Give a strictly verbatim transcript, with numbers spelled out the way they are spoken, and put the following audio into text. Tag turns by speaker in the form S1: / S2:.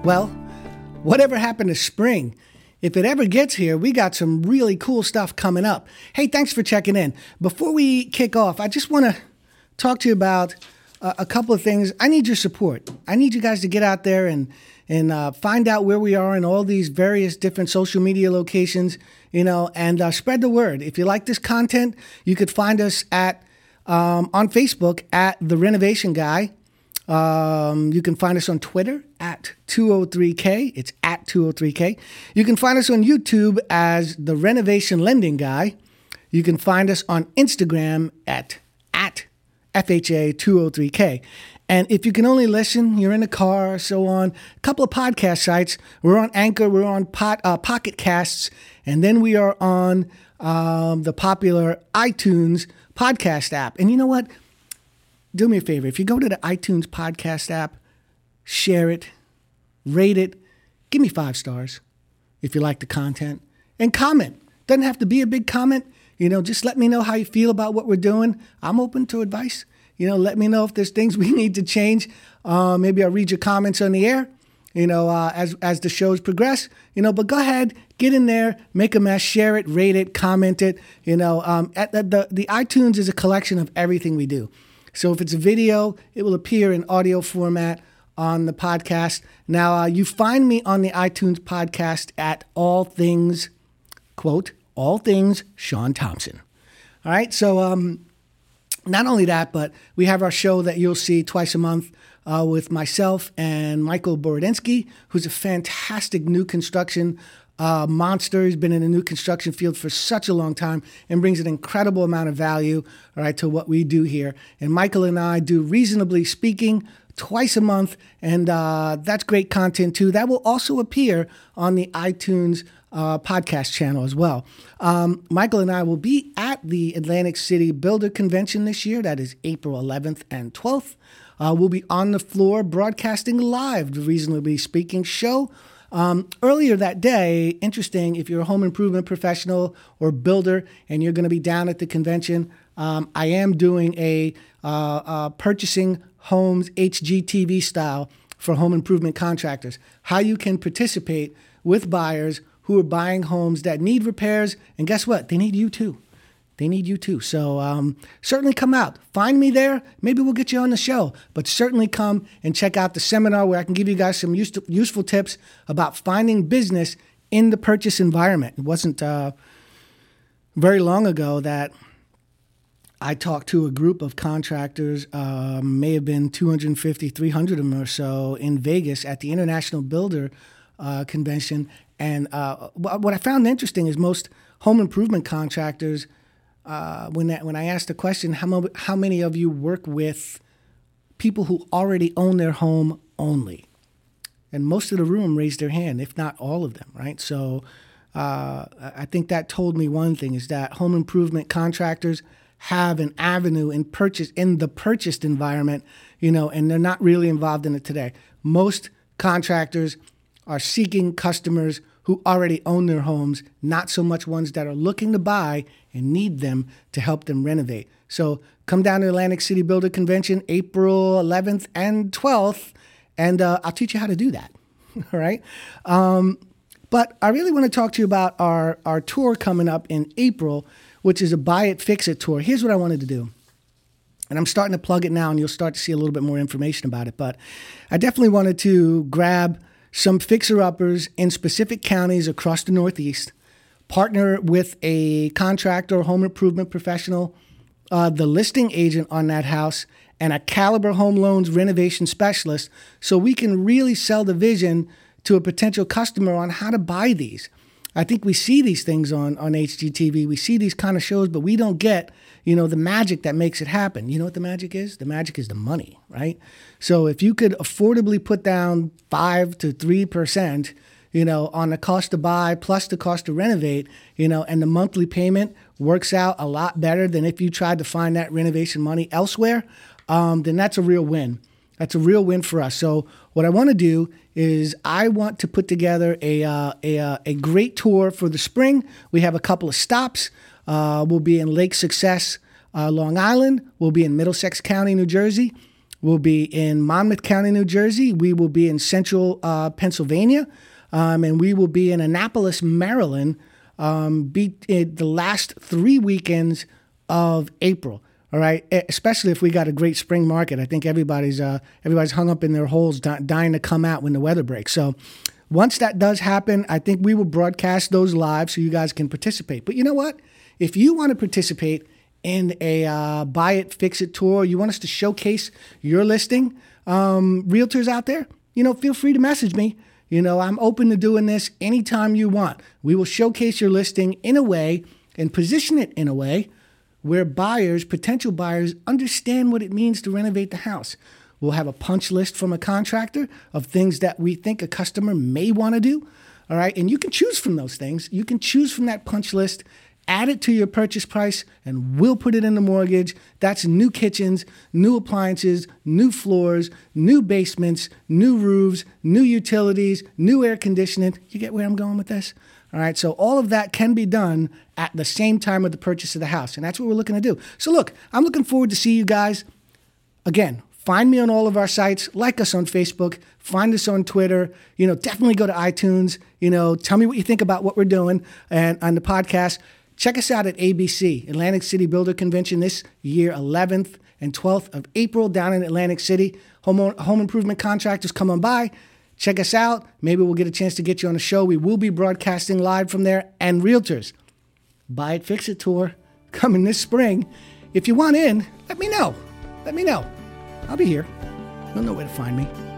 S1: Well, whatever happened to spring? If it ever gets here, we got some really cool stuff coming up. Hey, thanks for checking in. Before we kick off, I just want to talk to you about uh, a couple of things. I need your support. I need you guys to get out there and and uh, find out where we are in all these various different social media locations, you know, and uh, spread the word. If you like this content, you could find us at um, on Facebook at The Renovation Guy. Um, you can find us on Twitter at two oh three K. It's at two oh three K. You can find us on YouTube as The Renovation Lending Guy. You can find us on Instagram at, at F H A two oh three K. And if you can only listen, you're in the car, so on a couple of podcast sites. We're on Anchor, we're on Pot, uh, Pocket Casts, and then we are on um, the popular iTunes podcast app. And you know what? Do me a favor. If you go to the iTunes podcast app, share it, rate it, give me five stars if you like the content, and comment. Doesn't have to be a big comment. You know, just let me know how you feel about what we're doing. I'm open to advice. You know, let me know if there's things we need to change. Uh, maybe I'll read your comments on the air, you know, uh, as as the shows progress. You know, but go ahead, get in there, make a mess, share it, rate it, comment it. You know, um, at the, the, the iTunes is a collection of everything we do. So if it's a video, it will appear in audio format on the podcast. Now, uh, you find me on the iTunes podcast at All Things, quote, All Things Sean Thompson. All right, so um, not only that, but we have our show that you'll see twice a month uh, with myself and Michael Borodensky, who's a fantastic new construction Uh, monster. He's been in the new construction field for such a long time and brings an incredible amount of value, all right, to what we do here. And Michael and I do Reasonably Speaking twice a month, and uh, that's great content too. That will also appear on the iTunes uh, podcast channel as well. Um, Michael and I will be at the Atlantic City Builder Convention this year. That is April eleventh and twelfth. Uh, we'll be on the floor broadcasting live the Reasonably Speaking show. Um, earlier that day, interesting, if you're a home improvement professional or builder and you're going to be down at the convention, um, I am doing a uh, uh, purchasing homes H G T V style for home improvement contractors. How you can participate with buyers who are buying homes that need repairs, and guess what? They need you too. They need you too. So um, certainly come out. Find me there. Maybe we'll get you on the show. But certainly come and check out the seminar where I can give you guys some use- useful tips about finding business in the purchase environment. It wasn't uh, very long ago that I talked to a group of contractors, uh, may have been two hundred fifty, three hundred of them or so in Vegas at the International Builder uh, Convention. And uh, what I found interesting is most home improvement contractors, Uh, when that, when I asked the question, how, mo- how many of you work with people who already own their home only? And most of the room raised their hand, if not all of them, right? So uh, I think that told me one thing, is that home improvement contractors have an avenue in purchase in the purchased environment, you know, and they're not really involved in it today. Most contractors are seeking customers who already own their homes, not so much ones that are looking to buy and need them to help them renovate. So come down to Atlantic City Builder Convention, April eleventh and twelfth, and uh, I'll teach you how to do that, all right? Um, but I really want to talk to you about our, our tour coming up in April, which is a Buy It, Fix It tour. Here's what I wanted to do. And I'm starting to plug it now, and you'll start to see a little bit more information about it. But I definitely wanted to grab some fixer-uppers in specific counties across the Northeast, partner with a contractor or home improvement professional, uh, the listing agent on that house, and a Caliber Home Loans renovation specialist, so we can really sell the vision to a potential customer on how to buy these. I think we see these things on, on H G T V. We see these kind of shows, but we don't get, you know, the magic that makes it happen. You know what the magic is? The magic is the money, right? So if you could affordably put down five to three percent, you know, on the cost to buy plus the cost to renovate, you know, and the monthly payment works out a lot better than if you tried to find that renovation money elsewhere, um, then that's a real win. That's a real win for us. So what I want to do is I want to put together a uh, a, uh, a great tour for the spring. We have a couple of stops. Uh, we'll be in Lake Success, uh, Long Island. We'll be in Middlesex County, New Jersey. will be in Monmouth County, New Jersey. We will be in central uh, Pennsylvania. Um, and we will be in Annapolis, Maryland, um, be it the last three weekends of April. All right, especially if we got a great spring market. I think everybody's uh, everybody's hung up in their holes, di- dying to come out when the weather breaks. So once that does happen, I think we will broadcast those live so you guys can participate. But you know what? If you want to participate in a uh, buy it, fix it tour, you want us to showcase your listing, um, realtors out there, you know, feel free to message me. You know, I'm open to doing this anytime you want. We will showcase your listing in a way and position it in a way where buyers, potential buyers, understand what it means to renovate the house. We'll have a punch list from a contractor of things that we think a customer may want to do. All right. And you can choose from those things. You can choose from that punch list, add it to your purchase price, and we'll put it in the mortgage. That's new kitchens, new appliances, new floors, new basements, new roofs, new utilities, new air conditioning. You get where I'm going with this? All right, so all of that can be done at the same time of the purchase of the house, and that's what we're looking to do. So look, I'm looking forward to see you guys. Again, find me on all of our sites, like us on Facebook, find us on Twitter, you know, definitely go to iTunes, you know, tell me what you think about what we're doing and on the podcast. Check us out at A B C, Atlantic City Builder Convention this year, eleventh and twelfth of April down in Atlantic City. Home, home improvement contractors, come on by. Check us out. Maybe we'll get a chance to get you on a show. We will be broadcasting live from there. And realtors, Buy It, Fix It tour coming this spring. If you want in, let me know. Let me know. I'll be here. You'll know where to find me.